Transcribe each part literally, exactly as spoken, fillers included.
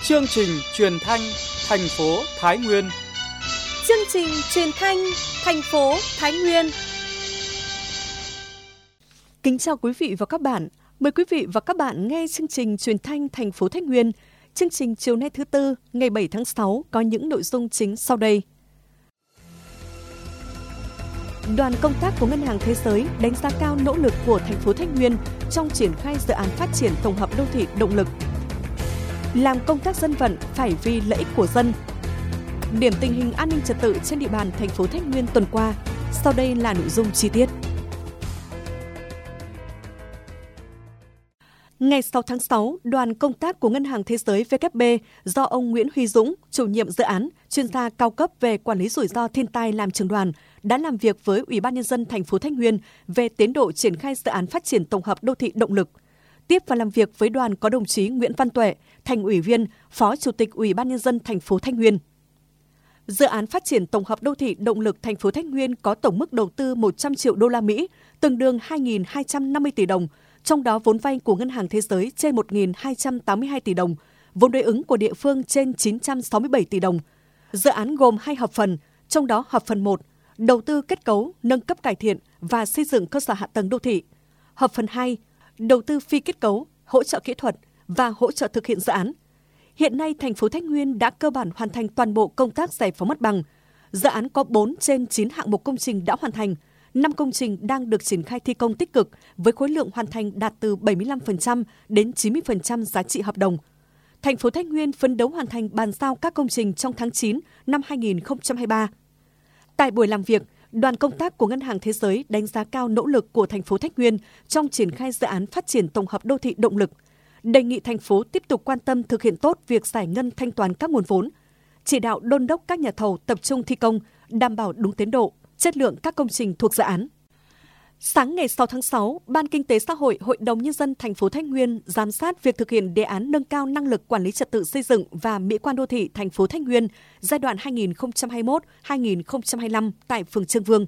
Chương trình truyền thanh thành phố Thái Nguyên. Chương trình truyền thanh thành phố Thái Nguyên. Kính chào quý vị và các bạn. Mời quý vị và các bạn nghe chương trình truyền thanh thành phố Thái Nguyên. Chương trình chiều nay thứ Tư, ngày bảy tháng sáu có những nội dung chính sau đây. Đoàn công tác của Ngân hàng Thế giới đánh giá cao nỗ lực của thành phố Thái Nguyên trong triển khai dự án phát triển tổng hợp đô thị động lực. Làm công tác dân vận phải vì lợi ích của dân. Điểm tình hình an ninh trật tự trên địa bàn thành phố Thái Nguyên tuần qua. Sau đây là nội dung chi tiết. Ngày sáu tháng sáu, đoàn công tác của Ngân hàng Thế giới vê kép bê do ông Nguyễn Huy Dũng, chủ nhiệm dự án, chuyên gia cao cấp về quản lý rủi ro thiên tai làm trưởng đoàn, đã làm việc với Ủy ban Nhân dân thành phố Thái Nguyên về tiến độ triển khai dự án phát triển tổng hợp đô thị động lực. Tiếp và làm việc với đoàn có đồng chí Nguyễn Văn Tuệ, Thành ủy viên, Phó Chủ tịch Ủy ban Nhân dân thành phố Thái Nguyên. Dự án phát triển tổng hợp đô thị động lực thành phố Thái Nguyên có tổng mức đầu tư một trăm triệu đô la Mỹ, tương đương hai nghìn hai trăm năm mươi tỷ đồng, trong đó vốn vay của Ngân hàng Thế giới trên một nghìn hai trăm tám mươi hai tỷ đồng, vốn đối ứng của địa phương trên chín trăm sáu mươi bảy tỷ đồng. Dự án gồm hai hợp phần, trong đó hợp phần một, đầu tư kết cấu, nâng cấp cải thiện và xây dựng cơ sở hạ tầng đô thị. Hợp phần hai, đầu tư phi kết cấu, hỗ trợ kỹ thuật và hỗ trợ thực hiện dự án. Hiện nay, thành phố Thái Nguyên đã cơ bản hoàn thành toàn bộ công tác giải phóng mặt bằng. Dự án có bốn trên chín hạng mục công trình đã hoàn thành, năm công trình đang được triển khai thi công tích cực với khối lượng hoàn thành đạt từ bảy mươi lăm phần trăm đến chín mươi phần trăm giá trị hợp đồng. Thành phố Thái Nguyên phấn đấu hoàn thành bàn giao các công trình trong tháng chín năm hai nghìn không trăm hai mươi ba. Tại buổi làm việc, đoàn công tác của Ngân hàng Thế giới đánh giá cao nỗ lực của thành phố Thái Nguyên trong triển khai dự án phát triển tổng hợp đô thị động lực, đề nghị thành phố tiếp tục quan tâm thực hiện tốt việc giải ngân thanh toán các nguồn vốn, chỉ đạo đôn đốc các nhà thầu tập trung thi công, đảm bảo đúng tiến độ, chất lượng các công trình thuộc dự án. Sáng ngày sáu tháng sáu, Ban Kinh tế Xã hội Hội đồng Nhân dân thành phố Thái Nguyên giám sát việc thực hiện đề án nâng cao năng lực quản lý trật tự xây dựng và mỹ quan đô thị thành phố Thái Nguyên giai đoạn hai nghìn không trăm hai mươi mốt đến hai nghìn không trăm hai mươi lăm tại phường Trương Vương.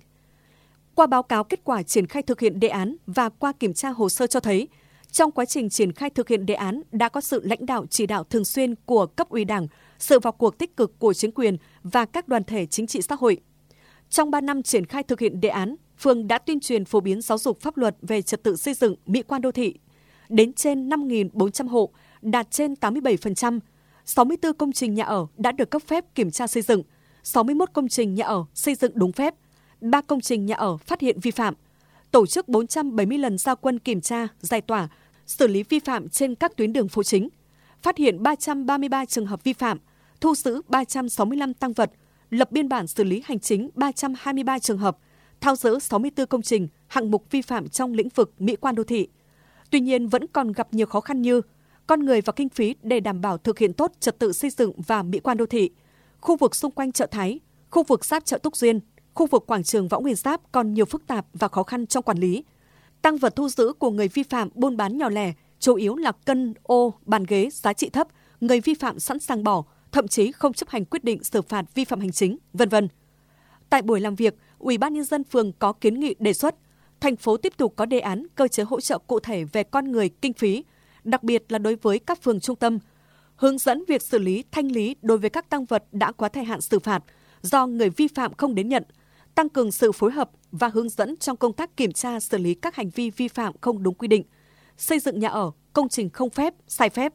Qua báo cáo kết quả triển khai thực hiện đề án và qua kiểm tra hồ sơ cho thấy, trong quá trình triển khai thực hiện đề án đã có sự lãnh đạo chỉ đạo thường xuyên của cấp ủy Đảng, sự vào cuộc tích cực của chính quyền và các đoàn thể chính trị xã hội. Trong ba năm triển khai thực hiện đề án, phường đã tuyên truyền phổ biến giáo dục pháp luật về trật tự xây dựng, mỹ quan đô thị. Đến trên năm nghìn bốn trăm hộ, đạt trên tám mươi bảy phần trăm. sáu mươi tư công trình nhà ở đã được cấp phép kiểm tra xây dựng, sáu mươi mốt công trình nhà ở xây dựng đúng phép, ba công trình nhà ở phát hiện vi phạm. Tổ chức bốn trăm bảy mươi lần ra quân kiểm tra, giải tỏa, xử lý vi phạm trên các tuyến đường phố chính. Phát hiện ba trăm ba mươi ba trường hợp vi phạm, thu giữ ba trăm sáu mươi lăm tang vật, lập biên bản xử lý hành chính ba trăm hai mươi ba trường hợp, tháo dỡ sáu mươi tư công trình, hạng mục vi phạm trong lĩnh vực mỹ quan đô thị. Tuy nhiên vẫn còn gặp nhiều khó khăn như con người và kinh phí để đảm bảo thực hiện tốt trật tự xây dựng và mỹ quan đô thị. Khu vực xung quanh chợ Thái, khu vực giáp chợ Túc Duyên, khu vực quảng trường Võ Nguyên Giáp còn nhiều phức tạp và khó khăn trong quản lý. Tang vật thu giữ của người vi phạm buôn bán nhỏ lẻ, chủ yếu là cân, ô, bàn ghế giá trị thấp, người vi phạm sẵn sàng bỏ, thậm chí không chấp hành quyết định xử phạt vi phạm hành chính, vân vân. Tại buổi làm việc, Ủy ban Nhân dân phường có kiến nghị đề xuất, thành phố tiếp tục có đề án cơ chế hỗ trợ cụ thể về con người, kinh phí, đặc biệt là đối với các phường trung tâm, hướng dẫn việc xử lý thanh lý đối với các tang vật đã quá thời hạn xử phạt do người vi phạm không đến nhận, tăng cường sự phối hợp và hướng dẫn trong công tác kiểm tra xử lý các hành vi vi phạm không đúng quy định, xây dựng nhà ở, công trình không phép, sai phép.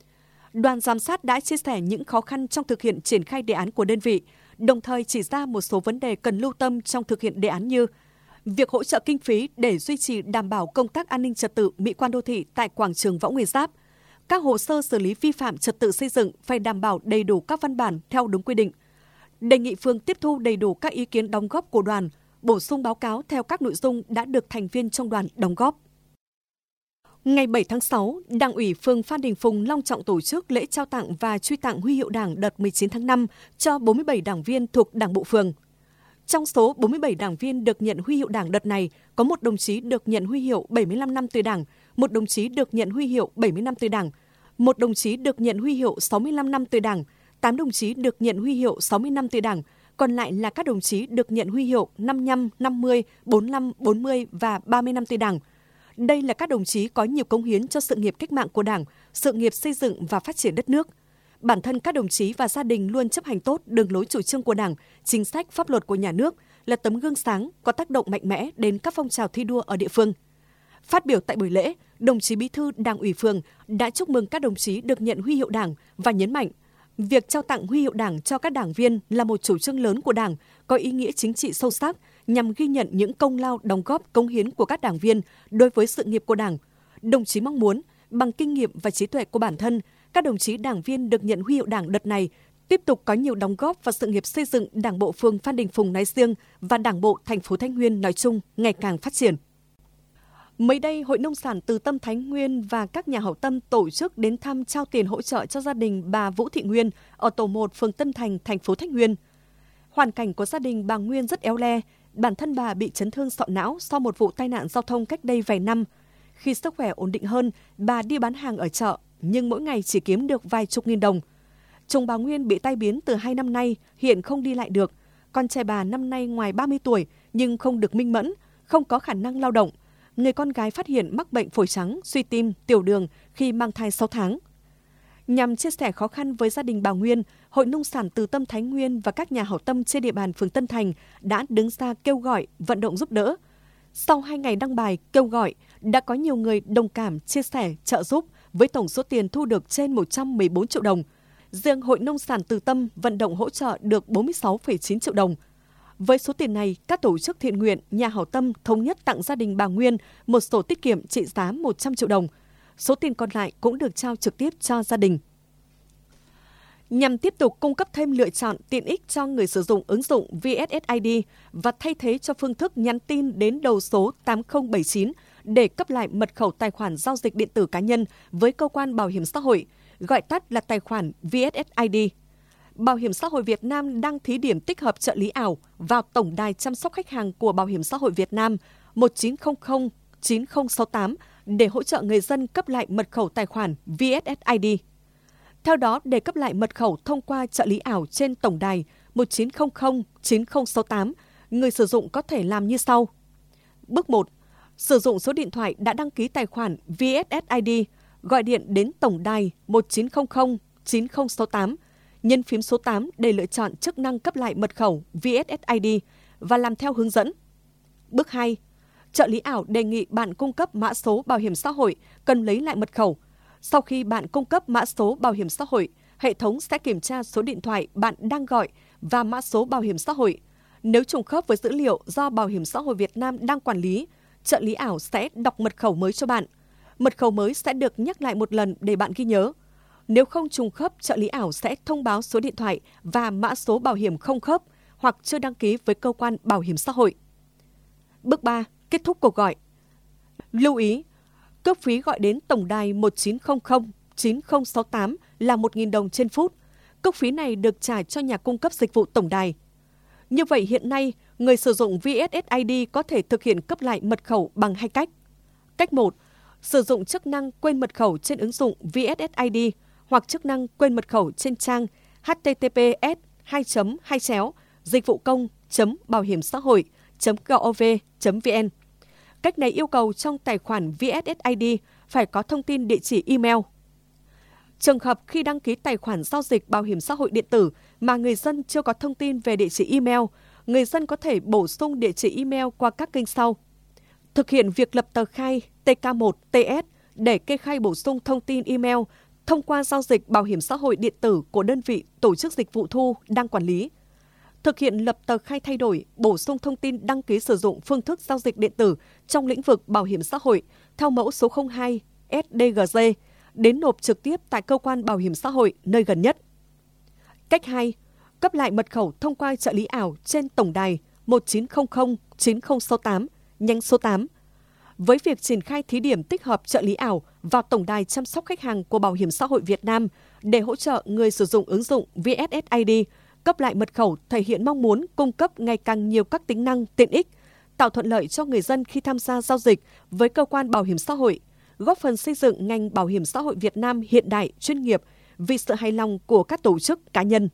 Đoàn giám sát đã chia sẻ những khó khăn trong thực hiện triển khai đề án của đơn vị, đồng thời chỉ ra một số vấn đề cần lưu tâm trong thực hiện đề án như việc hỗ trợ kinh phí để duy trì đảm bảo công tác an ninh trật tự mỹ quan đô thị tại quảng trường Võ Nguyên Giáp. Các hồ sơ xử lý vi phạm trật tự xây dựng phải đảm bảo đầy đủ các văn bản theo đúng quy định. Đề nghị phường tiếp thu đầy đủ các ý kiến đóng góp của đoàn, bổ sung báo cáo theo các nội dung đã được thành viên trong đoàn đóng góp. Ngày bảy tháng sáu, Đảng ủy phường Phan Đình Phùng long trọng tổ chức lễ trao tặng và truy tặng huy hiệu Đảng đợt mười chín tháng năm cho bốn mươi bảy đảng viên thuộc Đảng bộ phường. Trong số bốn mươi bảy đảng viên được nhận huy hiệu Đảng đợt này, có một đồng chí được nhận huy hiệu bảy mươi lăm năm tuổi Đảng, một đồng chí được nhận huy hiệu bảy mươi năm tuổi Đảng, một đồng chí được nhận huy hiệu sáu mươi lăm năm tuổi Đảng, tám đồng chí được nhận huy hiệu sáu mươi năm tuổi Đảng, còn lại là các đồng chí được nhận huy hiệu năm mươi lăm, năm mươi, bốn mươi lăm, bốn mươi và ba mươi năm tuổi Đảng. Đây là các đồng chí có nhiều cống hiến cho sự nghiệp cách mạng của Đảng, sự nghiệp xây dựng và phát triển đất nước. bản thân các đồng chí và gia đình luôn chấp hành tốt đường lối chủ trương của Đảng, chính sách, pháp luật của nhà nước, là tấm gương sáng có tác động mạnh mẽ đến các phong trào thi đua ở địa phương. Phát biểu tại buổi lễ, đồng chí Bí thư Đảng ủy phường đã chúc mừng các đồng chí được nhận huy hiệu Đảng và nhấn mạnh việc trao tặng huy hiệu Đảng cho các đảng viên là một chủ trương lớn của Đảng, có ý nghĩa chính trị sâu sắc nhằm ghi nhận những công lao đóng góp cống hiến của các đảng viên đối với sự nghiệp của Đảng. Đồng chí mong muốn bằng kinh nghiệm và trí tuệ của bản thân, các đồng chí đảng viên được nhận huy hiệu Đảng đợt này tiếp tục có nhiều đóng góp vào sự nghiệp xây dựng Đảng bộ phường Phan Đình Phùng nói riêng và Đảng bộ thành phố Thái Nguyên nói chung ngày càng phát triển. Mới đây, Hội Nông sản Từ Tâm Thái Nguyên và các nhà hảo tâm tổ chức đến thăm trao tiền hỗ trợ cho gia đình bà Vũ Thị Nguyên ở tổ một phường Tân Thành, thành phố Thái Nguyên. Hoàn cảnh của gia đình bà Nguyên rất éo le, bản thân bà bị chấn thương sọ não sau một vụ tai nạn giao thông cách đây vài năm. Khi sức khỏe ổn định hơn, bà đi bán hàng ở chợ, nhưng mỗi ngày chỉ kiếm được vài chục nghìn đồng. Chồng bà Nguyên bị tai biến từ hai năm nay, hiện không đi lại được. Con trai bà năm nay ngoài ba mươi tuổi nhưng không được minh mẫn, không có khả năng lao động. Người con gái phát hiện mắc bệnh phổi trắng, suy tim, tiểu đường khi mang thai sáu tháng. Nhằm chia sẻ khó khăn với gia đình bà Nguyên, Hội Nông sản Từ Tâm Thái Nguyên và các nhà hảo tâm trên địa bàn phường Tân Thành đã đứng ra kêu gọi, vận động giúp đỡ. Sau hai ngày đăng bài kêu gọi, đã có nhiều người đồng cảm, chia sẻ, trợ giúp với tổng số tiền thu được trên một trăm mười bốn triệu đồng. Riêng Hội Nông sản Từ Tâm vận động hỗ trợ được bốn mươi sáu phẩy chín triệu đồng. Với số tiền này, các tổ chức thiện nguyện, nhà hảo tâm thống nhất tặng gia đình bà Nguyên một sổ tiết kiệm trị giá một trăm triệu đồng. Số tiền còn lại cũng được trao trực tiếp cho gia đình. Nhằm tiếp tục cung cấp thêm lựa chọn tiện ích cho người sử dụng ứng dụng vê ét ét i đê và thay thế cho phương thức nhắn tin đến đầu số tám không bảy chín để cấp lại mật khẩu tài khoản giao dịch điện tử cá nhân với cơ quan bảo hiểm xã hội, gọi tắt là tài khoản vê ét ét i đê. Bảo hiểm xã hội Việt Nam đang thí điểm tích hợp trợ lý ảo vào tổng đài chăm sóc khách hàng của Bảo hiểm xã hội Việt Nam một chín không không chín không sáu tám để hỗ trợ người dân cấp lại mật khẩu tài khoản vê ét ét i đê. Theo đó, để cấp lại mật khẩu thông qua trợ lý ảo trên tổng đài một chín không không chín không sáu tám, người sử dụng có thể làm như sau. Bước một. Sử dụng số điện thoại đã đăng ký tài khoản vê ét ét i đê, gọi điện đến tổng đài một chín không không chín không sáu tám, nhấn phím số tám để lựa chọn chức năng cấp lại mật khẩu vê ét ét i đê và làm theo hướng dẫn. Bước hai. Trợ lý ảo đề nghị bạn cung cấp mã số bảo hiểm xã hội cần lấy lại mật khẩu. Sau khi bạn cung cấp mã số bảo hiểm xã hội, hệ thống sẽ kiểm tra số điện thoại bạn đang gọi và mã số bảo hiểm xã hội. Nếu trùng khớp với dữ liệu do Bảo hiểm xã hội Việt Nam đang quản lý, trợ lý ảo sẽ đọc mật khẩu mới cho bạn. Mật khẩu mới sẽ được nhắc lại một lần để bạn ghi nhớ. Nếu không trùng khớp, trợ lý ảo sẽ thông báo số điện thoại và mã số bảo hiểm không khớp hoặc chưa đăng ký với cơ quan bảo hiểm xã hội. Bước ba. Kết thúc cuộc gọi. Lưu ý, cước phí gọi đến tổng đài một chín không không chín không sáu tám là một nghìn đồng trên phút. Cước phí này được trả cho nhà cung cấp dịch vụ tổng đài. Như vậy hiện nay, người sử dụng vê ét ét i đê có thể thực hiện cấp lại mật khẩu bằng hai cách. Cách một, sử dụng chức năng quên mật khẩu trên ứng dụng vê ét ét i đê hoặc chức năng quên mật khẩu trên trang h t t p s hai chấm hai chéo dịch vụ công chấm bảo hiểm xã hội chấm gov chấm vn. Cách này yêu cầu trong tài khoản vê ét ét i đê phải có thông tin địa chỉ email. Trường hợp khi đăng ký tài khoản giao dịch bảo hiểm xã hội điện tử mà người dân chưa có thông tin về địa chỉ email, người dân có thể bổ sung địa chỉ email qua các kênh sau. Thực hiện việc lập tờ khai T K một T S để kê khai bổ sung thông tin email thông qua giao dịch bảo hiểm xã hội điện tử của đơn vị tổ chức dịch vụ thu đang quản lý. Thực hiện lập tờ khai thay đổi, bổ sung thông tin đăng ký sử dụng phương thức giao dịch điện tử trong lĩnh vực bảo hiểm xã hội theo mẫu số không hai S D G G đến nộp trực tiếp tại cơ quan bảo hiểm xã hội nơi gần nhất. Cách hai. Cấp lại mật khẩu thông qua trợ lý ảo trên tổng đài một chín không không chín không sáu tám, nhánh số tám. Với việc triển khai thí điểm tích hợp trợ lý ảo vào tổng đài chăm sóc khách hàng của Bảo hiểm xã hội Việt Nam để hỗ trợ người sử dụng ứng dụng vê ét ét i đê cấp lại mật khẩu thể hiện mong muốn cung cấp ngày càng nhiều các tính năng tiện ích, tạo thuận lợi cho người dân khi tham gia giao dịch với cơ quan bảo hiểm xã hội, góp phần xây dựng ngành bảo hiểm xã hội Việt Nam hiện đại, chuyên nghiệp vì sự hài lòng của các tổ chức cá nhân.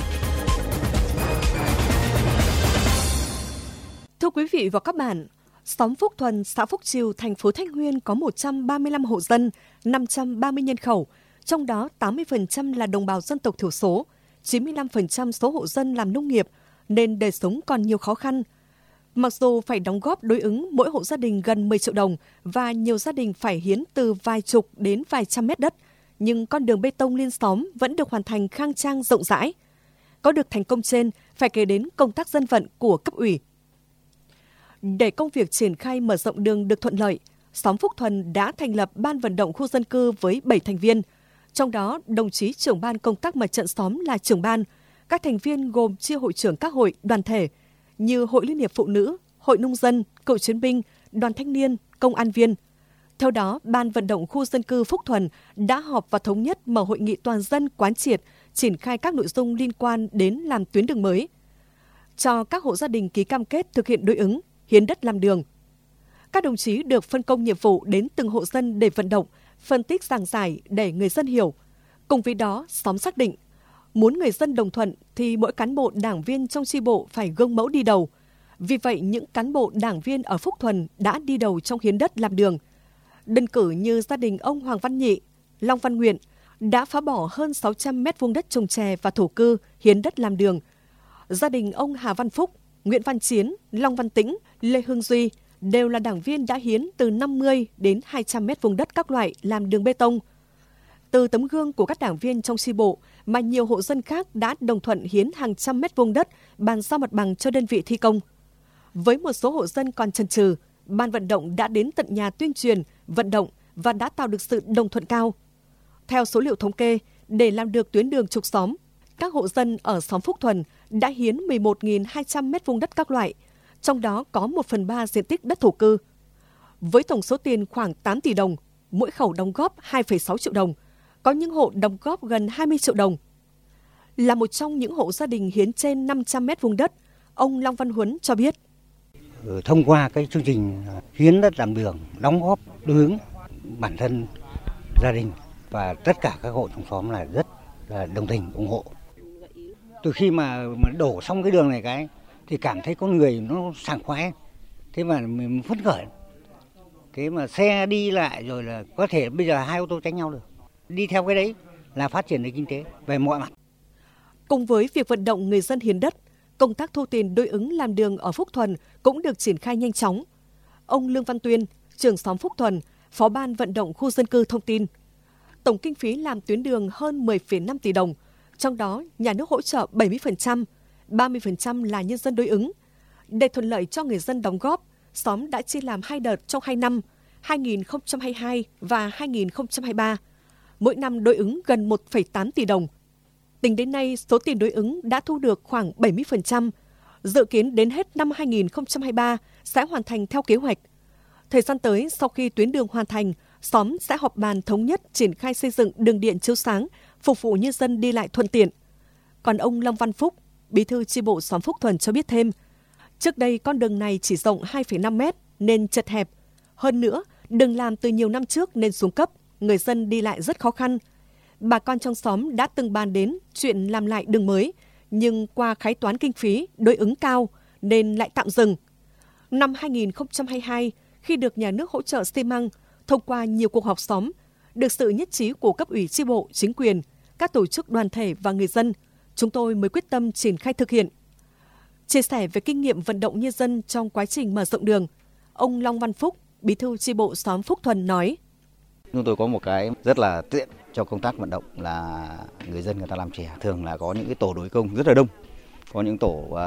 Thưa quý vị và các bạn, xóm Phúc Thuần, xã Phúc Triều, thành phố Thái Nguyên có một trăm ba mươi lăm hộ dân, năm trăm ba mươi nhân khẩu, trong đó tám mươi phần trăm là đồng bào dân tộc thiểu số, chín mươi lăm phần trăm số hộ dân làm nông nghiệp nên đời sống còn nhiều khó khăn. Mặc dù phải đóng góp đối ứng mỗi hộ gia đình gần mười triệu đồng và nhiều gia đình phải hiến từ vài chục đến vài trăm mét đất, nhưng con đường bê tông liên xóm vẫn được hoàn thành khang trang rộng rãi. Có được thành công trên phải kể đến công tác dân vận của cấp ủy. Để công việc triển khai mở rộng đường được thuận lợi, xóm Phúc Thuần đã thành lập ban vận động khu dân cư với bảy thành viên. Trong đó, đồng chí trưởng ban công tác mặt trận xóm là trưởng ban. Các thành viên gồm chi hội trưởng các hội, đoàn thể như Hội Liên hiệp Phụ nữ, Hội Nông dân, Cựu chiến binh, Đoàn thanh niên, Công an viên. Theo đó, ban vận động khu dân cư Phúc Thuần đã họp và thống nhất mở hội nghị toàn dân quán triệt, triển khai các nội dung liên quan đến làm tuyến đường mới. Cho các hộ gia đình ký cam kết thực hiện đối ứng, hiến đất làm đường. Các đồng chí được phân công nhiệm vụ đến từng hộ dân để vận động, phân tích giảng giải để người dân hiểu. Cùng với đó, xóm xác định, muốn người dân đồng thuận thì mỗi cán bộ đảng viên trong chi bộ phải gương mẫu đi đầu. Vì vậy, những cán bộ đảng viên ở Phúc Thuần đã đi đầu trong hiến đất làm đường. Đơn cử như gia đình ông Hoàng Văn Nhị, Long Văn Nguyện đã phá bỏ hơn sáu trăm mét vuông đất trồng chè và thổ cư hiến đất làm đường. Gia đình ông Hà Văn Phúc, Nguyễn Văn Chiến, Long Văn Tĩnh, Lê Hương Duy đều là đảng viên đã hiến từ năm mươi đến hai trăm mét vuông đất các loại làm đường bê tông. Từ tấm gương của các đảng viên trong chi bộ mà nhiều hộ dân khác đã đồng thuận hiến hàng trăm mét vuông đất bàn giao mặt bằng cho đơn vị thi công. Với một số hộ dân còn chần chừ, ban vận động đã đến tận nhà tuyên truyền, vận động và đã tạo được sự đồng thuận cao. Theo số liệu thống kê, để làm được tuyến đường trục xóm, các hộ dân ở xóm Phúc Thuần đã hiến mười một nghìn hai trăm mét vuông đất các loại, trong đó có một phần ba diện tích đất thổ cư. Với tổng số tiền khoảng tám tỷ đồng, mỗi khẩu đóng góp hai phẩy sáu triệu đồng, có những hộ đóng góp gần hai mươi triệu đồng. Là một trong những hộ gia đình hiến trên năm trăm mét vuông đất, ông Long Văn Huấn cho biết. Thông qua cái chương trình hiến đất làm đường, đóng góp đối ứng bản thân gia đình và tất cả các hộ trong xóm là rất là đồng tình, ủng hộ. Từ khi mà, mà đổ xong cái đường này cái thì cảm thấy con người nó sảng khoái, thế mà mình phấn khởi. Thế mà xe đi lại rồi là có thể bây giờ hai ô tô tránh nhau được. Đi theo cái đấy là phát triển được kinh tế về mọi mặt. Cùng với việc vận động người dân hiến đất, công tác thu tiền đối ứng làm đường ở Phúc Thuần cũng được triển khai nhanh chóng. Ông Lương Văn Tuyên, trưởng xóm Phúc Thuần, phó ban vận động khu dân cư thông tin. Tổng kinh phí làm tuyến đường hơn mười phẩy năm tỷ đồng, trong đó nhà nước hỗ trợ bảy mươi phần trăm, ba mươi phần trăm là nhân dân đối ứng. Để thuận lợi cho người dân đóng góp, xóm đã chia làm hai đợt trong hai năm, hai nghìn không trăm hai mươi hai và hai nghìn không trăm hai mươi ba. Mỗi năm đối ứng gần một phẩy tám tỷ đồng. Tính đến nay, số tiền đối ứng đã thu được khoảng bảy mươi phần trăm. Dự kiến đến hết năm hai nghìn không trăm hai mươi ba sẽ hoàn thành theo kế hoạch. Thời gian tới, sau khi tuyến đường hoàn thành, xóm sẽ họp bàn thống nhất triển khai xây dựng đường điện chiếu sáng, phục vụ nhân dân đi lại thuận tiện. Còn ông Long Văn Phúc, bí thư chi bộ xóm Phúc Thuần cho biết thêm, trước đây con đường này chỉ rộng hai phẩy năm mét nên chật hẹp. Hơn nữa, đường làm từ nhiều năm trước nên xuống cấp, người dân đi lại rất khó khăn. Bà con trong xóm đã từng bàn đến chuyện làm lại đường mới, nhưng qua khái toán kinh phí đối ứng cao nên lại tạm dừng. Năm hai nghìn không trăm hai mươi hai, khi được nhà nước hỗ trợ xi măng, thông qua nhiều cuộc họp xóm, được sự nhất trí của cấp ủy chi bộ, chính quyền, các tổ chức đoàn thể và người dân, chúng tôi mới quyết tâm triển khai thực hiện. Chia sẻ về kinh nghiệm vận động nhân dân trong quá trình mở rộng đường, ông Long Văn Phúc, bí thư chi bộ xóm Phúc Thuần nói. Chúng tôi có một cái rất là tiện cho công tác vận động là người dân người ta làm trẻ, thường là có những cái tổ đối công rất là đông, có những tổ uh,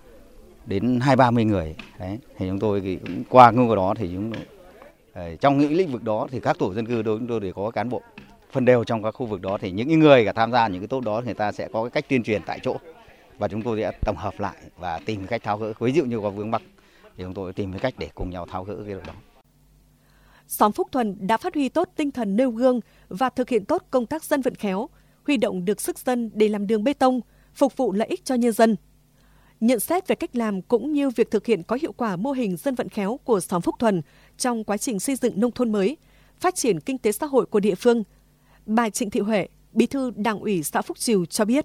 đến hai ba mươi người. Đấy. Thì chúng tôi thì cũng qua công việc đó thì chúng uh, trong những lĩnh vực đó thì các tổ dân cư đối chúng tôi đều có cán bộ phân đều trong các khu vực đó, thì những người cả tham gia những cái tốt đó người ta sẽ có cái cách tuyên truyền tại chỗ và chúng tôi sẽ tổng hợp lại và tìm cách tháo gỡ. Ví dụ như có vướng mắc thì chúng tôi tìm cái cách để cùng nhau tháo gỡ cái đó. Xóm Phúc Thuần đã phát huy tốt tinh thần nêu gương và thực hiện tốt công tác dân vận khéo, huy động được sức dân để làm đường bê tông, phục vụ lợi ích cho nhân dân. Nhận xét về cách làm cũng như việc thực hiện có hiệu quả mô hình dân vận khéo của xóm Phúc Thuần trong quá trình xây dựng nông thôn mới, phát triển kinh tế xã hội của địa phương, bà Trịnh Thị Huệ, bí thư Đảng ủy xã Phúc Trìu cho biết.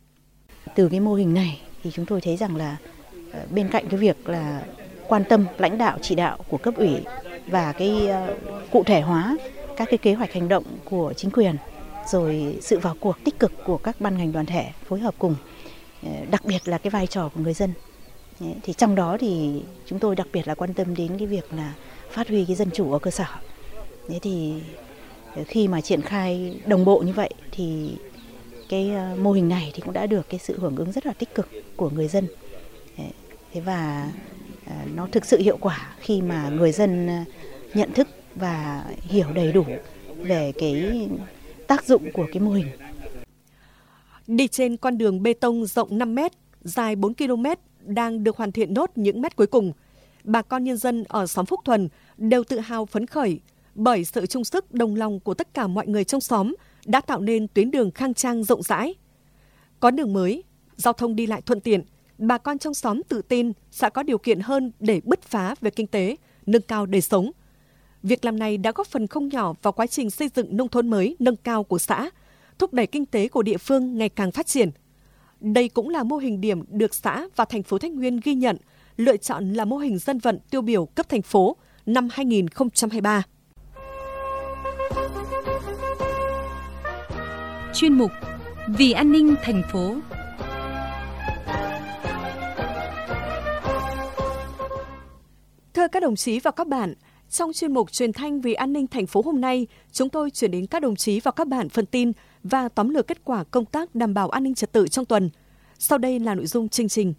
Từ cái mô hình này thì chúng tôi thấy rằng là bên cạnh cái việc là quan tâm lãnh đạo chỉ đạo của cấp ủy và cái uh, cụ thể hóa các cái kế hoạch hành động của chính quyền rồi sự vào cuộc tích cực của các ban ngành đoàn thể phối hợp cùng, đặc biệt là cái vai trò của người dân. Thì trong đó thì chúng tôi đặc biệt là quan tâm đến cái việc là phát huy cái dân chủ ở cơ sở. Thế thì khi mà triển khai đồng bộ như vậy thì cái mô hình này thì cũng đã được cái sự hưởng ứng rất là tích cực của người dân. Thế và nó thực sự hiệu quả khi mà người dân nhận thức và hiểu đầy đủ về cái tác dụng của cái mô hình. Đi trên con đường bê tông rộng năm mét, dài bốn ki lô mét đang được hoàn thiện nốt những mét cuối cùng, bà con nhân dân ở xóm Phúc Thuần đều tự hào phấn khởi bởi sự chung sức đồng lòng của tất cả mọi người trong xóm đã tạo nên tuyến đường khang trang rộng rãi. Có đường mới, giao thông đi lại thuận tiện, bà con trong xóm tự tin sẽ có điều kiện hơn để bứt phá về kinh tế, nâng cao đời sống. Việc làm này đã góp phần không nhỏ vào quá trình xây dựng nông thôn mới nâng cao của xã, thúc đẩy kinh tế của địa phương ngày càng phát triển. Đây cũng là mô hình điểm được xã và thành phố Thanh Nguyên ghi nhận, lựa chọn là mô hình dân vận tiêu biểu cấp thành phố năm hai nghìn không trăm hai mươi ba. Chuyên mục Vì an ninh thành phố. Thưa các đồng chí và các bạn, trong chuyên mục Truyền thanh Vì an ninh thành phố hôm nay, chúng tôi chuyển đến các đồng chí và các bạn phần tin và tóm lược kết quả công tác đảm bảo an ninh trật tự trong tuần. Sau đây là nội dung chương trình.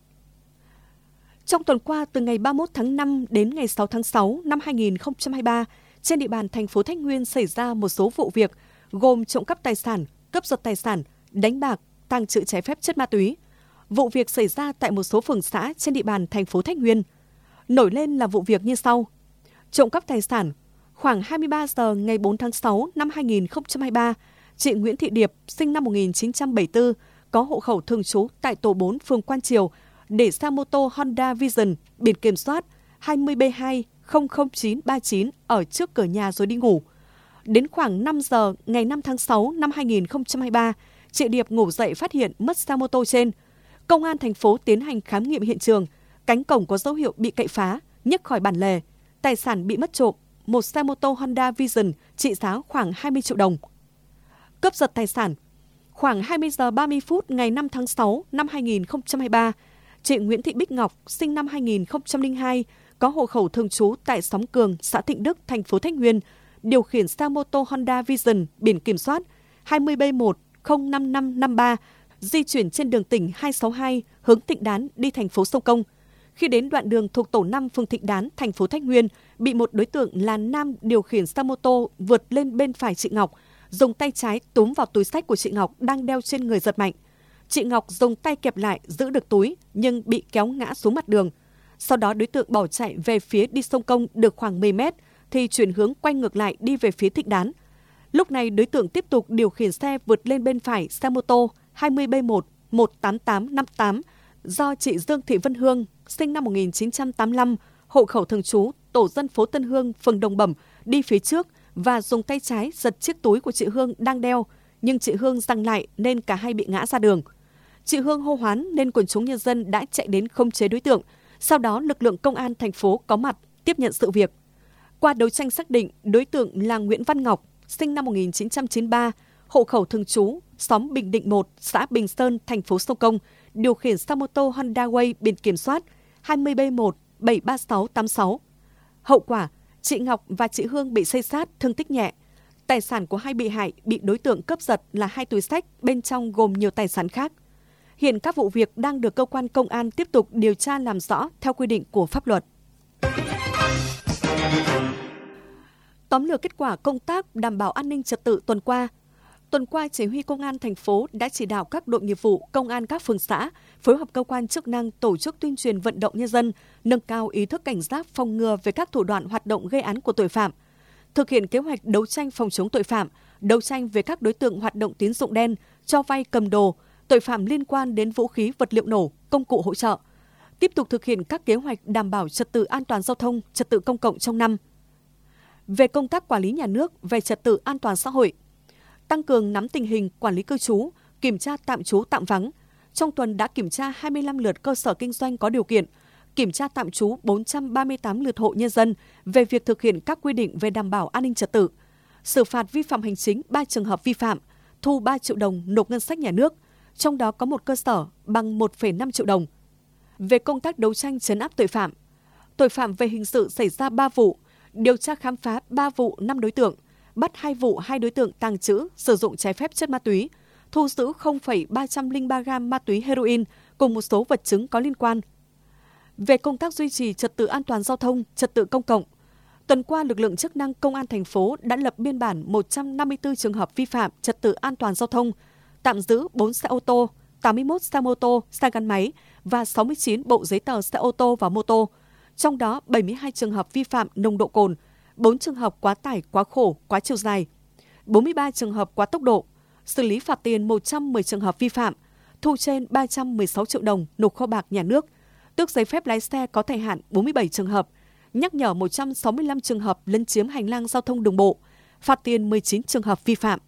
Trong tuần qua, từ ngày ba mươi mốt tháng năm đến ngày sáu tháng sáu năm hai nghìn không trăm hai mươi ba, trên địa bàn thành phố Thanh Nguyên xảy ra một số vụ việc gồm trộm cắp tài sản, cướp giật tài sản, đánh bạc, tàng trữ trái phép chất ma túy. Vụ việc xảy ra tại một số phường xã trên địa bàn thành phố Thanh Nguyên. Nổi lên là vụ việc như sau. Trộm cắp tài sản, khoảng hai mươi ba giờ ngày bốn tháng sáu năm hai nghìn không trăm hai mươi ba, chị Nguyễn Thị Điệp, sinh năm một nghìn chín trăm bảy mươi tư, có hộ khẩu thường trú tại tổ bốn phường Quan Triều, để xe mô tô Honda Vision biển kiểm soát hai mươi B hai không không chín ba chín ở trước cửa nhà rồi đi ngủ. Đến khoảng năm giờ ngày năm tháng sáu năm hai nghìn không trăm hai mươi ba, chị Điệp ngủ dậy phát hiện mất xe mô tô trên. Công an thành phố tiến hành khám nghiệm hiện trường, cánh cổng có dấu hiệu bị cậy phá, nhấc khỏi bản lề, tài sản bị mất trộm, một xe mô tô Honda Vision trị giá khoảng hai mươi triệu đồng. Cướp giật tài sản, khoảng hai mươi giờ ba mươi phút ngày năm tháng sáu năm hai nghìn không trăm hai mươi ba, chị Nguyễn Thị Bích Ngọc, sinh năm hai nghìn không trăm lẻ hai, có hộ khẩu thường trú tại xóm Cường, xã Thịnh Đức, thành phố Thanh Nguyên, điều khiển xe mô tô Honda Vision biển kiểm soát hai mươi B một không năm năm năm ba, di chuyển trên đường tỉnh hai sáu hai hướng Thịnh Đán đi thành phố Sông Công. Khi đến đoạn đường thuộc tổ năm phường Thịnh Đán, thành phố Thanh Nguyên, bị một đối tượng là nam điều khiển xe mô tô vượt lên bên phải chị Ngọc, dùng tay trái túm vào túi xách của chị Ngọc đang đeo trên người giật mạnh. Chị Ngọc dùng tay kẹp lại giữ được túi nhưng bị kéo ngã xuống mặt đường. Sau đó đối tượng bỏ chạy về phía đi Sông Công được khoảng mười mét thì chuyển hướng quay ngược lại đi về phía Thịnh Đán. Lúc này đối tượng tiếp tục điều khiển xe vượt lên bên phải xe mô tô hai mươi B một một tám tám năm tám do chị Dương Thị Vân Hương, sinh năm một nghìn chín trăm tám mươi lăm, hộ khẩu thường trú tổ dân phố Tân Hương, phường Đồng Bẩm đi phía trước và dùng tay trái giật chiếc túi của chị Hương đang đeo, nhưng chị Hương giằng lại nên cả hai bị ngã ra đường. Chị Hương hô hoán nên quần chúng nhân dân đã chạy đến khống chế đối tượng. Sau đó lực lượng công an thành phố có mặt tiếp nhận sự việc. Qua đấu tranh xác định đối tượng là Nguyễn Văn Ngọc, sinh năm một nghìn chín trăm chín mươi ba, hộ khẩu thường trú xóm Bình Định một, xã Bình Sơn, thành phố Sông Công, điều khiển xe mô tô Honda Way biển kiểm soát hai mươi B một bảy ba sáu tám sáu. Hậu quả, chị Ngọc và chị Hương bị xây xát, thương tích nhẹ. Tài sản của hai bị hại bị đối tượng cướp giật là hai túi xách, bên trong gồm nhiều tài sản khác. Hiện các vụ việc đang được cơ quan công an tiếp tục điều tra làm rõ theo quy định của pháp luật. Tóm lược kết quả công tác đảm bảo an ninh trật tự tuần qua. Tuần qua, Chỉ huy Công an thành phố đã chỉ đạo các đội nghiệp vụ, công an các phường xã phối hợp cơ quan chức năng tổ chức tuyên truyền vận động nhân dân, nâng cao ý thức cảnh giác phòng ngừa về các thủ đoạn hoạt động gây án của tội phạm, thực hiện kế hoạch đấu tranh phòng chống tội phạm, đấu tranh về các đối tượng hoạt động tín dụng đen, cho vay cầm đồ, tội phạm liên quan đến vũ khí, vật liệu nổ, công cụ hỗ trợ. Tiếp tục thực hiện các kế hoạch đảm bảo trật tự an toàn giao thông, trật tự công cộng trong năm. Về công tác quản lý nhà nước về trật tự an toàn xã hội, tăng cường nắm tình hình quản lý cư trú, kiểm tra tạm trú tạm vắng. Trong tuần đã kiểm tra hai mươi lăm lượt cơ sở kinh doanh có điều kiện, kiểm tra tạm trú bốn trăm ba mươi tám lượt hộ nhân dân về việc thực hiện các quy định về đảm bảo an ninh trật tự, xử phạt vi phạm hành chính ba trường hợp vi phạm, thu ba triệu đồng nộp ngân sách nhà nước, trong đó có một cơ sở bằng một phẩy năm triệu đồng. Về công tác đấu tranh trấn áp tội phạm, tội phạm về hình sự xảy ra ba vụ, điều tra khám phá ba vụ năm đối tượng, bắt hai vụ hai đối tượng tàng trữ, sử dụng trái phép chất ma túy, thu giữ không phẩy ba trăm lẻ ba gam ma túy heroin cùng một số vật chứng có liên quan. Về công tác duy trì trật tự an toàn giao thông, trật tự công cộng, tuần qua lực lượng chức năng công an thành phố đã lập biên bản một trăm năm mươi tư trường hợp vi phạm trật tự an toàn giao thông, tạm giữ bốn xe ô tô, tám mươi mốt xe mô tô, xe gắn máy và sáu mươi chín bộ giấy tờ xe ô tô và mô tô. Trong đó bảy mươi hai trường hợp vi phạm nồng độ cồn, bốn trường hợp quá tải, quá khổ, quá chiều dài, bốn mươi ba trường hợp quá tốc độ, xử lý phạt tiền một trăm mười trường hợp vi phạm, thu trên ba trăm mười sáu triệu đồng nộp kho bạc nhà nước, tước giấy phép lái xe có thời hạn bốn mươi bảy trường hợp, nhắc nhở một trăm sáu mươi lăm trường hợp lấn chiếm hành lang giao thông đường bộ, phạt tiền mười chín trường hợp vi phạm.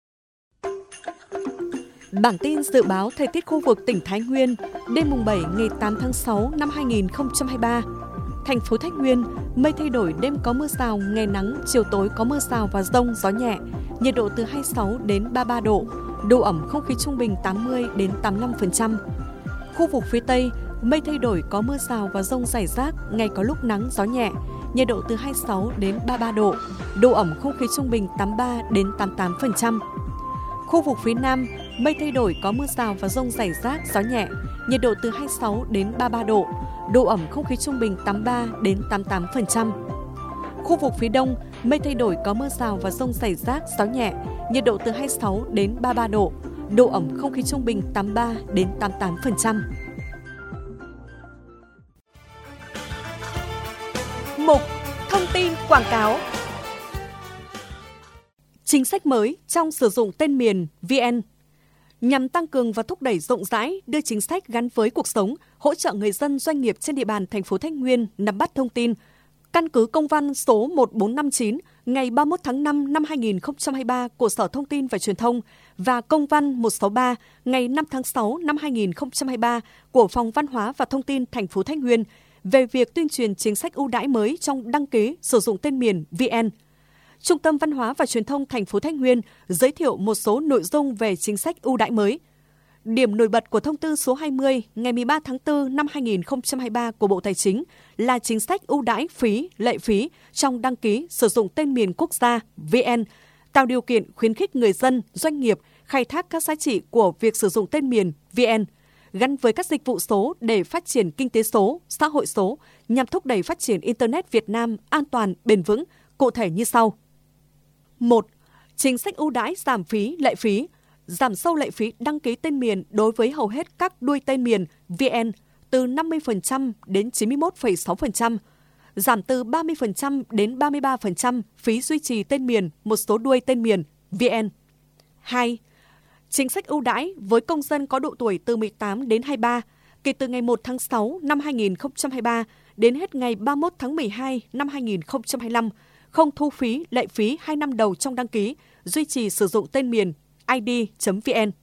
Bản tin dự báo thời tiết khu vực tỉnh Thái Nguyên đêm mùng bảy ngày tám tháng sáu năm hai nghìn không trăm hai mươi ba. Thành phố Thái Nguyên, mây thay đổi, đêm có mưa rào, ngày nắng, chiều tối có mưa rào và dông, gió nhẹ, nhiệt độ từ hai mươi sáu đến ba mươi ba độ, độ ẩm không khí trung bình tám mươi đến tám mươi lăm phần trăm. Khu vực phía Tây, mây thay đổi, có mưa rào và dông rải rác, ngày có lúc nắng, gió nhẹ, nhiệt độ từ hai mươi sáu đến ba mươi ba độ, độ ẩm không khí trung bình tám mươi ba đến tám mươi tám phần trăm. Khu vực phía Nam, mây thay đổi, có mưa rào và dông rải rác, gió nhẹ, nhiệt độ từ hai mươi sáu đến ba mươi ba độ, độ ẩm không khí trung bình tám mươi ba đến tám mươi tám phần trăm. Khu vực phía Đông, mây thay đổi, có mưa rào và dông rải rác, gió nhẹ, nhiệt độ từ hai mươi sáu đến ba mươi ba độ, độ ẩm không khí trung bình tám mươi ba đến tám mươi tám phần trăm. Mục thông tin quảng cáo. Chính sách mới trong sử dụng tên miền vê en nhằm tăng cường và thúc đẩy rộng rãi, đưa chính sách gắn với cuộc sống, hỗ trợ người dân doanh nghiệp trên địa bàn thành phố Thái Nguyên nắm bắt thông tin. Căn cứ công văn số một bốn năm chín ngày ba mươi mốt tháng năm năm hai nghìn không trăm hai mươi ba của Sở Thông tin và Truyền thông và công văn một sáu ba ngày năm tháng sáu năm hai nghìn không trăm hai mươi ba của Phòng Văn hóa và Thông tin thành phố Thái Nguyên về việc tuyên truyền chính sách ưu đãi mới trong đăng ký sử dụng tên miền vê en. Trung tâm Văn hóa và Truyền thông thành phố Thái Nguyên giới thiệu một số nội dung về chính sách ưu đãi mới. Điểm nổi bật của thông tư số hai mươi ngày mười ba tháng tư năm hai nghìn không trăm hai mươi ba của Bộ Tài chính là chính sách ưu đãi phí, lệ phí trong đăng ký sử dụng tên miền quốc gia vê en, tạo điều kiện khuyến khích người dân, doanh nghiệp khai thác các giá trị của việc sử dụng tên miền vê en, gắn với các dịch vụ số để phát triển kinh tế số, xã hội số, nhằm thúc đẩy phát triển Internet Việt Nam an toàn, bền vững, cụ thể như sau. một. Chính sách ưu đãi giảm phí, lệ phí, giảm sâu lệ phí đăng ký tên miền đối với hầu hết các đuôi tên miền vê en từ năm mươi phần trăm đến chín mươi mốt phẩy sáu phần trăm, giảm từ ba mươi phần trăm đến ba mươi ba phần trăm phí duy trì tên miền một số đuôi tên miền vê en. hai. Chính sách ưu đãi với công dân có độ tuổi từ mười tám đến hai mươi ba, kể từ ngày một tháng sáu năm hai nghìn không trăm hai mươi ba đến hết ngày ba mươi mốt tháng mười hai năm hai nghìn không trăm hai mươi lăm, không thu phí, lệ phí hai năm đầu trong đăng ký, duy trì sử dụng tên miền i đê chấm vê en.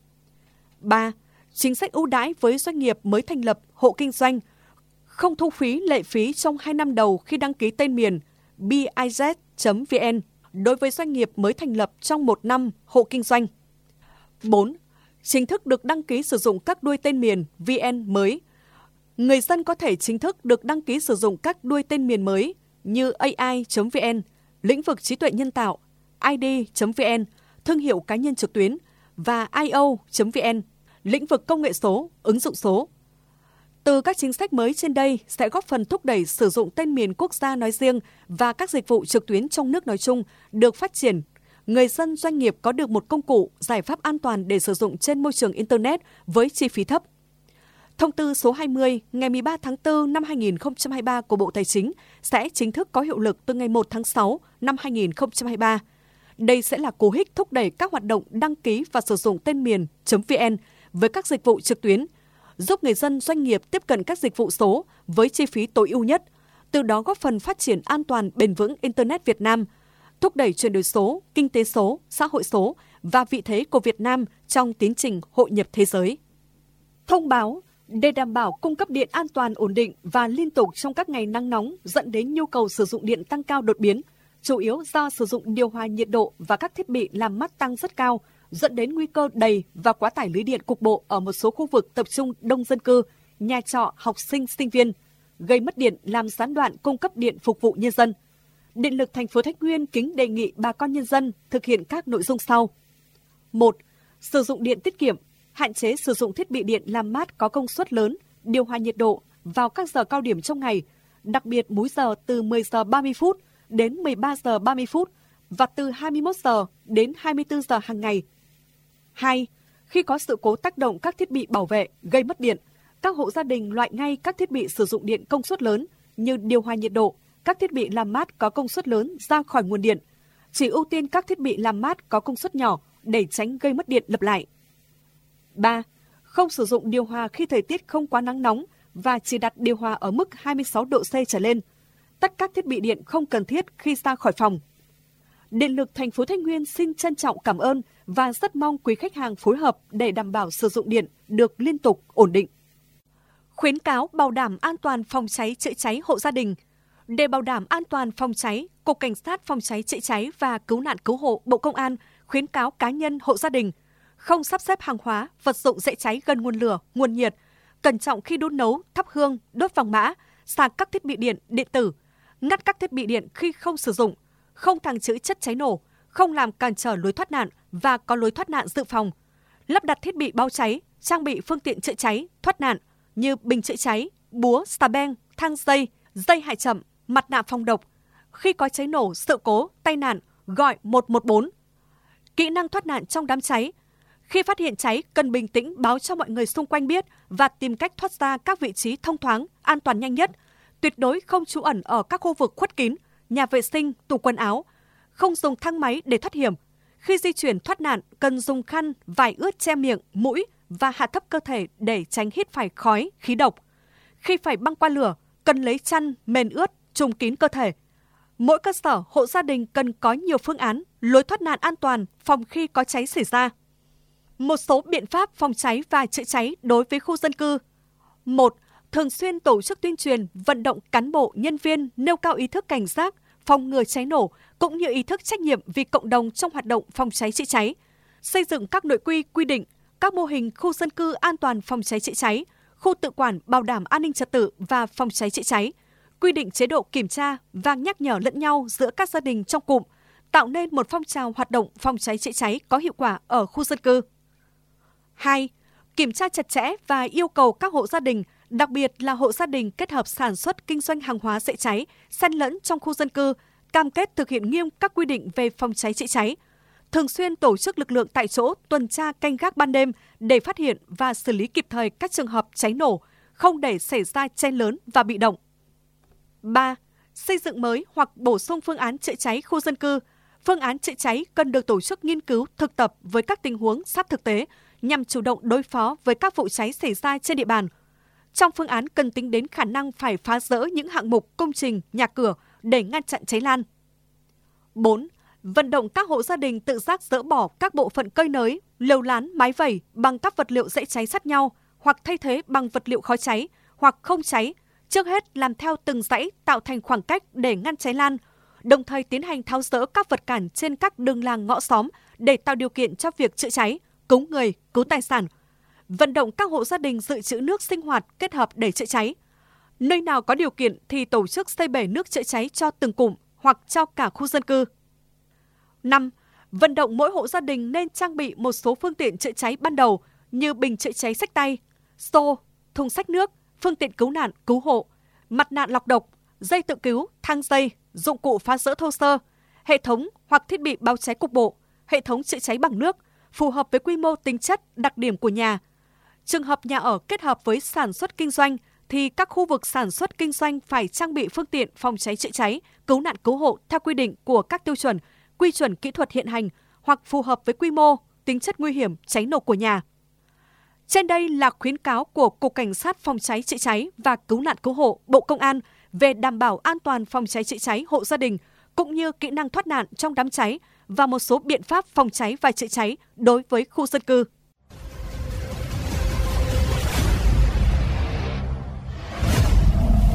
ba. Chính sách ưu đãi với doanh nghiệp mới thành lập, hộ kinh doanh, không thu phí, lệ phí trong hai năm đầu khi đăng ký tên miền biz chấm vê en đối với doanh nghiệp mới thành lập trong một năm, hộ kinh doanh. bốn. Chính thức được đăng ký sử dụng các đuôi tên miền vê en mới. Người dân có thể chính thức được đăng ký sử dụng các đuôi tên miền mới như a i chấm vê en, lĩnh vực trí tuệ nhân tạo, i đê chấm vê en, thương hiệu cá nhân trực tuyến và i o chấm vê en, lĩnh vực công nghệ số, ứng dụng số. Từ các chính sách mới trên đây sẽ góp phần thúc đẩy sử dụng tên miền quốc gia nói riêng và các dịch vụ trực tuyến trong nước nói chung được phát triển. Người dân doanh nghiệp có được một công cụ, giải pháp an toàn để sử dụng trên môi trường Internet với chi phí thấp. Thông tư số hai mươi ngày mười ba tháng tư năm hai nghìn không trăm hai mươi ba của Bộ Tài chính sẽ chính thức có hiệu lực từ ngày một tháng sáu năm hai nghìn không trăm hai mươi ba. Đây sẽ là cú hích thúc đẩy các hoạt động đăng ký và sử dụng tên miền .vn với các dịch vụ trực tuyến, giúp người dân doanh nghiệp tiếp cận các dịch vụ số với chi phí tối ưu nhất, từ đó góp phần phát triển an toàn bền vững Internet Việt Nam, thúc đẩy chuyển đổi số, kinh tế số, xã hội số và vị thế của Việt Nam trong tiến trình hội nhập thế giới. Thông báo để đảm bảo cung cấp điện an toàn, ổn định và liên tục trong các ngày nắng nóng dẫn đến nhu cầu sử dụng điện tăng cao đột biến, chủ yếu do sử dụng điều hòa nhiệt độ và các thiết bị làm mát tăng rất cao dẫn đến nguy cơ đầy và quá tải lưới điện cục bộ ở một số khu vực tập trung đông dân cư, nhà trọ, học sinh, sinh viên, gây mất điện làm gián đoạn cung cấp điện phục vụ nhân dân. Điện lực thành phố Thái Nguyên kính đề nghị bà con nhân dân thực hiện các nội dung sau. một. Sử dụng điện tiết kiệm, hạn chế sử dụng thiết bị điện làm mát có công suất lớn, điều hòa nhiệt độ vào các giờ cao điểm trong ngày, đặc biệt múi giờ từ mười giờ ba mươi phút đến mười ba giờ ba mươi phút và từ hai mươi mốt giờ đến hai mươi tư giờ hàng ngày. hai. Khi có sự cố tác động các thiết bị bảo vệ gây mất điện, các hộ gia đình loại ngay các thiết bị sử dụng điện công suất lớn như điều hòa nhiệt độ, các thiết bị làm mát có công suất lớn ra khỏi nguồn điện. Chỉ ưu tiên các thiết bị làm mát có công suất nhỏ để tránh gây mất điện lặp lại. ba. Không sử dụng điều hòa khi thời tiết không quá nắng nóng và chỉ đặt điều hòa ở mức hai mươi sáu độ C trở lên. Tắt các thiết bị điện không cần thiết khi ra khỏi phòng. Điện lực thành phố Thái Nguyên xin trân trọng cảm ơn và rất mong quý khách hàng phối hợp để đảm bảo sử dụng điện được liên tục, ổn định. Khuyến cáo bảo đảm an toàn phòng cháy chữa cháy hộ gia đình. Để bảo đảm an toàn phòng cháy, Cục Cảnh sát Phòng cháy chữa cháy và Cứu nạn Cứu hộ Bộ Công an khuyến cáo cá nhân, hộ gia đình không sắp xếp hàng hóa, vật dụng dễ cháy gần nguồn lửa, nguồn nhiệt, cẩn trọng khi đun nấu, thắp hương, đốt vàng mã, sạc các thiết bị điện, điện tử, ngắt các thiết bị điện khi không sử dụng, không tàng trữ chất cháy nổ, không làm cản trở lối thoát nạn và có lối thoát nạn dự phòng, lắp đặt thiết bị báo cháy, trang bị phương tiện chữa cháy, thoát nạn như bình chữa cháy, búa, xà beng, thang dây, dây hạ chậm, mặt nạ phòng độc. Khi có cháy nổ, sự cố, tai nạn, gọi một một bốn. Kỹ năng thoát nạn trong đám cháy. Khi phát hiện cháy, cần bình tĩnh báo cho mọi người xung quanh biết và tìm cách thoát ra các vị trí thông thoáng, an toàn nhanh nhất. Tuyệt đối không trú ẩn ở các khu vực khuất kín, nhà vệ sinh, tủ quần áo. Không dùng thang máy để thoát hiểm. Khi di chuyển thoát nạn, cần dùng khăn, vải ướt che miệng, mũi và hạ thấp cơ thể để tránh hít phải khói, khí độc. Khi phải băng qua lửa, cần lấy chăn, mền ướt, trùm kín cơ thể. Mỗi cơ sở, hộ gia đình cần có nhiều phương án, lối thoát nạn an toàn phòng khi có cháy xảy ra. Một số biện pháp phòng cháy và chữa cháy đối với khu dân cư. một. Thường xuyên tổ chức tuyên truyền, vận động cán bộ, nhân viên nêu cao ý thức cảnh giác, phòng ngừa cháy nổ, cũng như ý thức trách nhiệm vì cộng đồng trong hoạt động phòng cháy chữa cháy. Xây dựng các nội quy, quy định, các mô hình khu dân cư an toàn phòng cháy chữa cháy, khu tự quản bảo đảm an ninh trật tự và phòng cháy chữa cháy, quy định chế độ kiểm tra và nhắc nhở lẫn nhau giữa các gia đình trong cụm, tạo nên một phong trào hoạt động phòng cháy chữa cháy có hiệu quả ở khu dân cư. hai. Kiểm tra chặt chẽ và yêu cầu các hộ gia đình, đặc biệt là hộ gia đình kết hợp sản xuất kinh doanh hàng hóa dễ cháy, xen lẫn trong khu dân cư, cam kết thực hiện nghiêm các quy định về phòng cháy chữa cháy. Thường xuyên tổ chức lực lượng tại chỗ tuần tra canh gác ban đêm để phát hiện và xử lý kịp thời các trường hợp cháy nổ, không để xảy ra cháy lớn và bị động. ba. Xây dựng mới hoặc bổ sung phương án chữa cháy khu dân cư. Phương án chữa cháy cần được tổ chức nghiên cứu, thực tập với các tình huống sát thực tế nhằm chủ động đối phó với các vụ cháy xảy ra trên địa bàn. Trong phương án cần tính đến khả năng phải phá dỡ những hạng mục, công trình, nhà cửa để ngăn chặn cháy lan. bốn. Vận động các hộ gia đình tự giác dỡ bỏ các bộ phận cơi nới, lều lán, mái vẩy bằng các vật liệu dễ cháy sát nhau hoặc thay thế bằng vật liệu khó cháy hoặc không cháy. Trước hết làm theo từng dãy tạo thành khoảng cách để ngăn cháy lan, đồng thời tiến hành tháo dỡ các vật cản trên các đường làng ngõ xóm để tạo điều kiện cho việc chữa cháy, cứu người, cứu tài sản. Vận động các hộ gia đình dự trữ nước sinh hoạt kết hợp để chữa cháy. Nơi nào có điều kiện thì tổ chức xây bể nước chữa cháy cho từng cụm hoặc cho cả khu dân cư. năm. Vận động mỗi hộ gia đình nên trang bị một số phương tiện chữa cháy ban đầu như bình chữa cháy xách tay, xô, thùng xách nước, phương tiện cứu nạn, cứu hộ, mặt nạ lọc độc, dây tự cứu, thang dây, dụng cụ phá rỡ thô sơ, hệ thống hoặc thiết bị báo cháy cục bộ, hệ thống chữa cháy bằng nước, phù hợp với quy mô, tính chất, đặc điểm của nhà. Trường hợp nhà ở kết hợp với sản xuất kinh doanh thì các khu vực sản xuất kinh doanh phải trang bị phương tiện phòng cháy chữa cháy, cứu nạn cứu hộ theo quy định của các tiêu chuẩn, quy chuẩn kỹ thuật hiện hành hoặc phù hợp với quy mô, tính chất nguy hiểm cháy nổ của nhà. Trên đây là khuyến cáo của Cục Cảnh sát Phòng cháy chữa cháy và Cứu nạn Cứu hộ Bộ Công an về đảm bảo an toàn phòng cháy chữa cháy hộ gia đình cũng như kỹ năng thoát nạn trong đám cháy và một số biện pháp phòng cháy và chữa cháy đối với khu dân cư.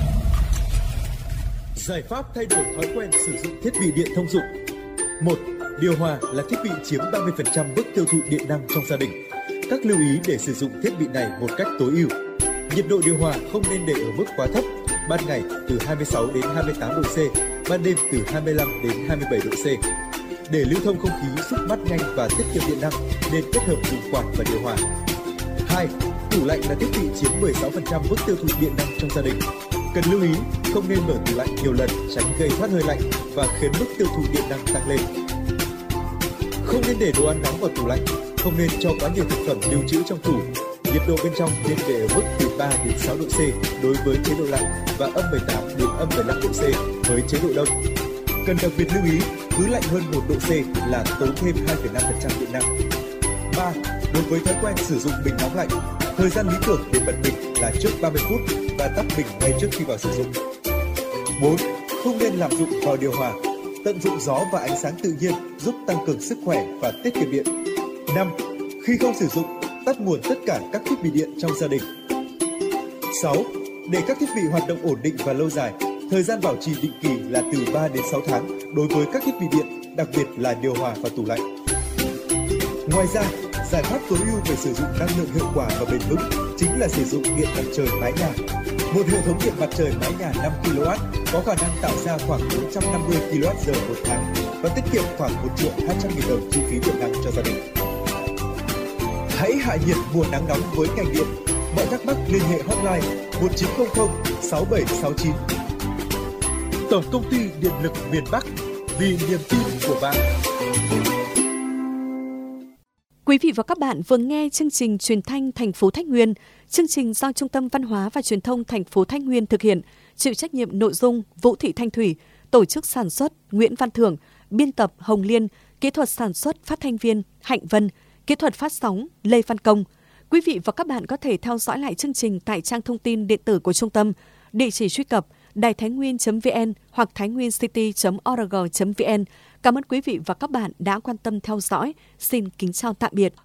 Giải pháp thay đổi thói quen sử dụng thiết bị điện thông dụng. một. Điều hòa là thiết bị chiếm ba mươi phần trăm mức tiêu thụ điện năng trong gia đình. Các lưu ý để sử dụng thiết bị này một cách tối ưu. Nhiệt độ điều hòa không nên để ở mức quá thấp, ban ngày từ hai mươi sáu đến hai mươi tám độ C, ban đêm từ hai mươi lăm đến hai mươi bảy độ C. Để lưu thông không khí giúp mát nhanh và tiết kiệm điện năng nên kết hợp dùng quạt và điều hòa. hai. Tủ lạnh là thiết bị chiếm mười sáu phần trăm mức tiêu thụ điện năng trong gia đình. Cần lưu ý không nên mở tủ lạnh nhiều lần tránh gây thoát hơi lạnh và khiến mức tiêu thụ điện năng tăng lên. Không nên để đồ ăn nóng vào tủ lạnh, không nên cho quá nhiều thực phẩm lưu trữ trong tủ. Nhiệt độ bên trong nên để ở mức từ ba đến sáu độ C đối với chế độ lạnh và âm mười tám đến âm mười lăm độ C với chế độ đông. Cần đặc biệt lưu ý, cứ lạnh hơn một độ C là tốn thêm hai phẩy năm phần trăm điện năng. ba. Đối với thói quen sử dụng bình nóng lạnh, thời gian lý tưởng để bật bình là trước ba mươi phút và tắt bình ngay trước khi vào sử dụng. bốn. Không nên lạm dụng vào điều hòa. Tận dụng gió và ánh sáng tự nhiên giúp tăng cường sức khỏe và tiết kiệm điện. năm. Khi không sử dụng, tắt nguồn tất cả các thiết bị điện trong gia đình. sáu. Để các thiết bị hoạt động ổn định và lâu dài, thời gian bảo trì định kỳ là từ ba đến sáu tháng đối với các thiết bị điện, đặc biệt là điều hòa và tủ lạnh. Ngoài ra, giải pháp tối ưu về sử dụng năng lượng hiệu quả và bền vững chính là sử dụng điện mặt trời mái nhà. Một hệ thống điện mặt trời mái nhà năm ki lô oát có khả năng tạo ra khoảng bốn trăm năm mươi ki lô oát giờ một tháng và tiết kiệm khoảng một triệu hai trăm nghìn đồng chi phí điện năng cho gia đình. Hãy hạ nhiệt mùa nắng nóng với ngành điện. Mọi thắc mắc liên hệ hotline một chín không không sáu bảy sáu chín. Tổng công ty Điện lực miền Bắc, vì niềm tin của bạn. Quý vị và các bạn vừa nghe chương trình truyền thanh thành phố Thái Nguyên. Chương trình do Trung tâm Văn hóa và Truyền thông thành phố Thái Nguyên thực hiện, chịu trách nhiệm nội dung Vũ Thị Thanh Thủy, tổ chức sản xuất Nguyễn Văn Thưởng, biên tập Hồng Liên, kỹ thuật sản xuất phát thanh viên Hạnh Vân, kỹ thuật phát sóng Lê Văn Công. Quý vị và các bạn có thể theo dõi lại chương trình tại trang thông tin điện tử của trung tâm, địa chỉ truy cập đài thái nguyên chấm vn hoặc thainwiencity chấm org chấm vn. Cảm ơn quý vị và các bạn đã quan tâm theo dõi. Xin kính chào tạm biệt.